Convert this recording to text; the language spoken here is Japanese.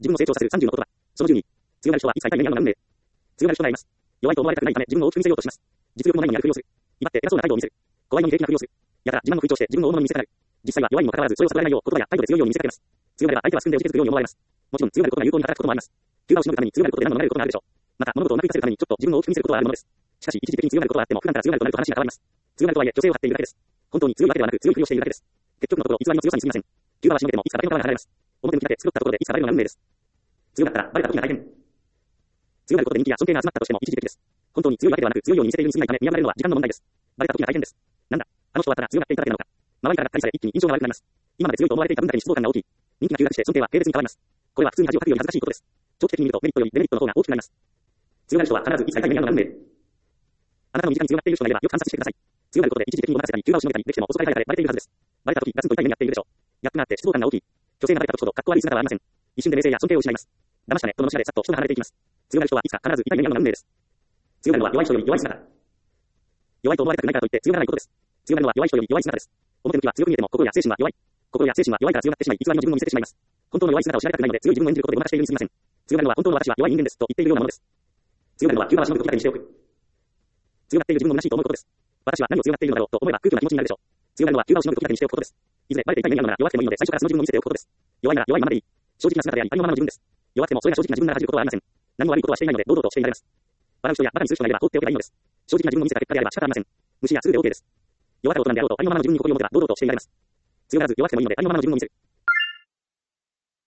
自分を成長させる30の言葉。その12。強がる人はいつか痛い目に遭うのが運命。強がる人がいます。弱いと思われたくないため自分を大きく見せようとします。実力もないのにやるふりをする。威張って偉そうな態度を見せる。怖いのに平気なふりをする。やたら自慢の吹聴して自分を大物に見せたがる。実際は弱いにもかかわらずそれを悟られないよう言葉や態度で強いように見せかけます。強がれば相手はすんで打ち続くように思われます。もちろん強がることが有効に働くこともあります。急場をしのぐために強がることで何度もなれることがあるでしょう。また物事をうまくいかせるためにちょっと自分を大きく見せることはあるものです。しかし一時的に強がることはあっても普段から強がるとなると話が変わります。強がるとはいえ女性を張っているだけです。本当に強いわけではなく強いふりをしているだけです。結局のところ偽りの強さに過ぎません。急場はしのげてもいつか崖の皮が剥がれます。表向きだけ作ったところでいつかバレるのが運命です。強がったらバレた時が大変。強がることで人気や尊敬が集まったとしても一時的です。本当に強いわけではなく強いように見せているに過ぎないため見破れるのは時間の問題です。バレた時が大変です。なんだ、あの人はただ強がっていただけなのか。周りからがっかりされ一気に印象が悪くなります。今まで強いと思われていた分だけに失望感が大きい。人気が急落して尊敬は軽蔑に変わります。これは普通に恥をかくより恥ずかしいことです。長期的に見るとメリットよりデメリットの方が大きくなります。強がる人は必ずいつか痛い目に遭うのが運命。あなたの身近に強がっている人がいればよく観察してください。強がることで一時的にごまかせたり急場をしのげたりできても遅かれ早かれバレているはずです。バレた時ガツンと痛い目に遭っているでしょう。ギャップがあって失望感が大きい。女性がバレた時ほどかっこ悪い姿はありません。一瞬で冷静や尊敬を失います。騙したねとののしでさっと人が離れていきます。強がる人はいつか必ず痛い目に遭うのが運命です。強がるのは弱い人より弱い姿。弱いと思われたくないからといって強がらないことです。強がるのは弱い人より弱い姿です。表向きは強く見えても心や精神は弱い。心や精神は弱いから強がってしまい偽りの自分を見せてしまいます。本当の弱い姿を知られたくないので強い自分を演じることでごまかしているに過ぎません。強がるのは本当の私は弱い人間ですと言っているようなものです。強がるのは急場はしのぐ時だけにしておく。強がっている自分を虚しいと思うことです。私は何を強がっているのだろうと思えば空虚な気持ちになるでしょう。強がるのは急場をしのぐ時だけにしておくことです。いずれバレて痛い目に遭うのなら弱くてもいいので最初からその自分を見せておくことです。弱いなら弱いままでいい。正直な姿でありありのままの自分です。弱くてもそれが正直な自分なら恥じることはありません。何も悪いことはしていないので堂々としていられます。笑う人やバカにする人がいれば放っておけばいいのです。正直な自分を見せた結果であれば仕方ありません。無視やすぐで OK です。弱かろうとなんであろうとありのままの自分に誇りを持てば堂々としていられます。強がらず弱くてもいいのでありのままの自分を見せる。